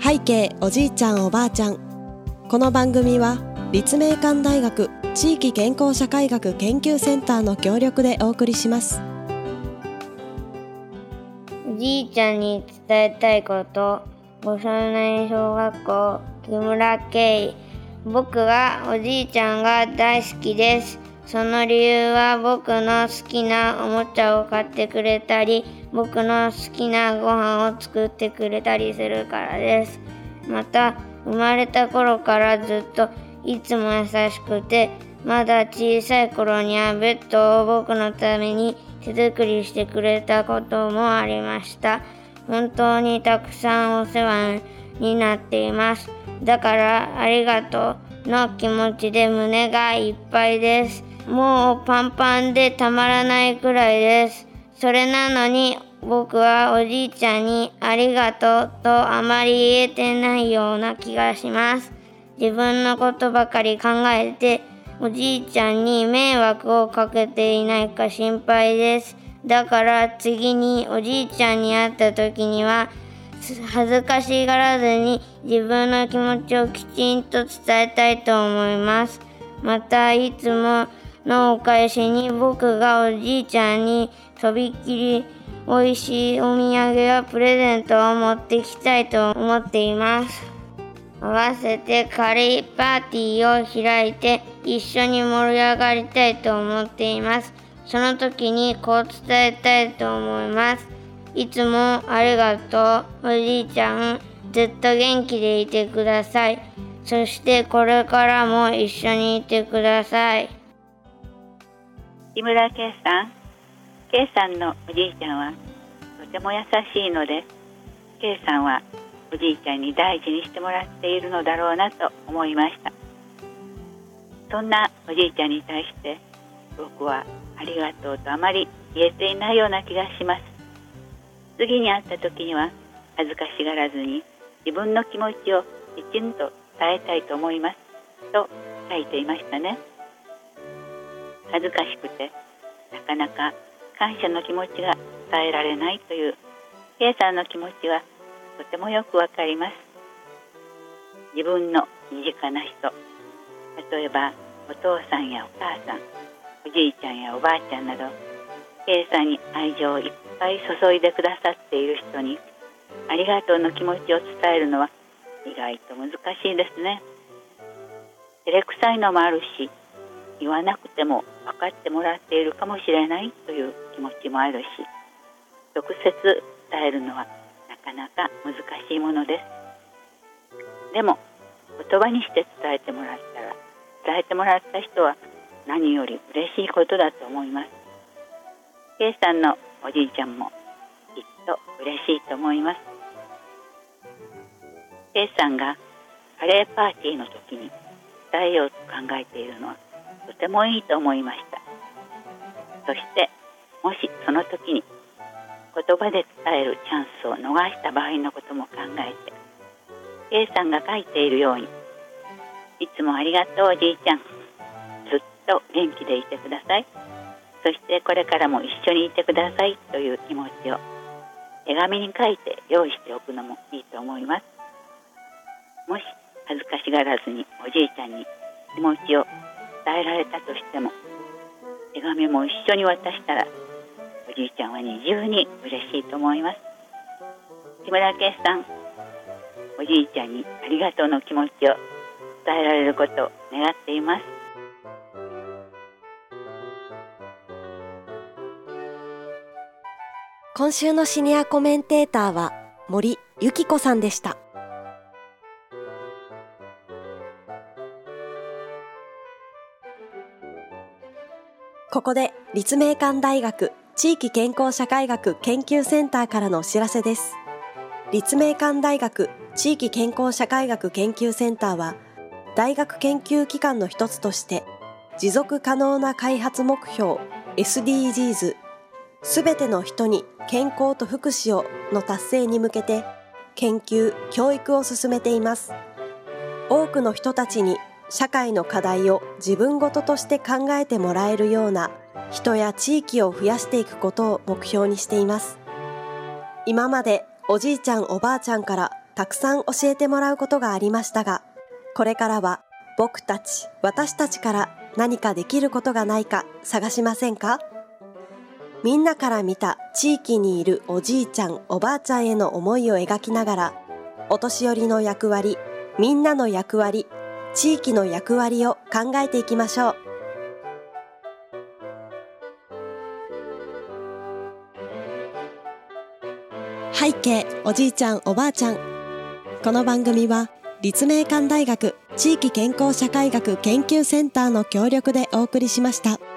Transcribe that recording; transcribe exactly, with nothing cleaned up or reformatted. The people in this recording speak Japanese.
背景おじいちゃんおばあちゃん。この番組は立命館大学地域健康社会学研究センターの協力でお送りします。 おじいちゃんに伝えたいこと。ごさい内小学校木村圭。僕はおじいちゃんが大好きです。その理由は僕の好きなおもちゃを買ってくれたり、僕の好きなご飯を作ってくれたりするからです。また、生まれた頃からずっといつも優しくて、まだ小さい頃にはベッドを僕のために手作りしてくれたこともありました。本当にたくさんお世話になっています。だからありがとうの気持ちで胸がいっぱいです。もうパンパンでたまらないくらいです。それなのに僕はおじいちゃんにありがとうとあまり言えてないような気がします。自分のことばかり考えておじいちゃんに迷惑をかけていないか心配です。だから次におじいちゃんに会った時には恥ずかしがらずに自分の気持ちをきちんと伝えたいと思います。またいつものお返しに僕がおじいちゃんにとびっきりおいしいお土産やプレゼントを持ってきたいと思っています。合わせてカレーパーティーを開いて一緒に盛り上がりたいと思っています。その時にこう伝えたいと思います。いつもありがとう。おじいちゃん、ずっと元気でいてください。そしてこれからも一緒にいてください。 木村圭さん、圭さんのおじいちゃんはとても優しいので、圭さんはおじいちゃんに大事にしてもらっているのだろうなと思いました。そんなおじいちゃんに対して僕はありがとうとあまり言えていないような気がします。次に会った時には恥ずかしがらずに自分の気持ちをきちんと伝えたいと思いますと書いていましたね。恥ずかしくてなかなか感謝の気持ちが伝えられないという圭さんの気持ちはとてもよくわかります。自分の身近な人、例えばお父さんやお母さん、おじいちゃんやおばあちゃんなど、圭さんに愛情をいっぱい注いでくださっている人にありがとうの気持ちを伝えるのは意外と難しいですね。照れくさいのもあるし、言わなくても分かってもらっているかもしれないという気持ちもあるし、直接伝えるのはなかなか難しいものです。でも言葉にして伝えてもらったら、伝えてもらった人は何より嬉しいことだと思います。圭さんのおじいちゃんもきっと嬉しいと思います。圭さんがカレーパーティーの時に伝えようと考えているのはとてもいいと思いました。そしてもしその時に言葉で伝えるチャンスを逃した場合のことも考えて、圭さんが書いているように、いつもありがとうおじいちゃん、ずっと元気でいてください、そしてこれからも一緒にいてくださいという気持ちを手紙に書いて用意しておくのもいいと思います。もし恥ずかしがらずにおじいちゃんに気持ちを伝えられたとしても、手紙も一緒に渡したらおじいちゃんは二重に嬉しいと思います。木村圭さん、おじいちゃんにありがとうの気持ちを伝えられることを願っています。 今週のシニアコメンテーターは森由紀子さんでした。ここで立命館大学地域健康社会学研究センターからのお知らせです。立命館大学地域健康社会学研究センターは大学研究機関の一つとして持続可能な開発目標 エスディージーズ すべての人に健康と福祉をの達成に向けて研究・教育を進めています。多くの人たちに社会の課題を自分ごととして考えてもらえるような人や地域を増やしていくことを目標にしています。今までおじいちゃんおばあちゃんからたくさん教えてもらうことがありましたが、これからは僕たち、私たちから何かできることがないか探しませんか？みんなから見た地域にいるおじいちゃん、おばあちゃんへの思いを描きながら、お年寄りの役割、みんなの役割、地域の役割を考えていきましょう。背景おじいちゃんおばあちゃん。この番組は立命館大学地域健康社会学研究センターの協力でお送りしました。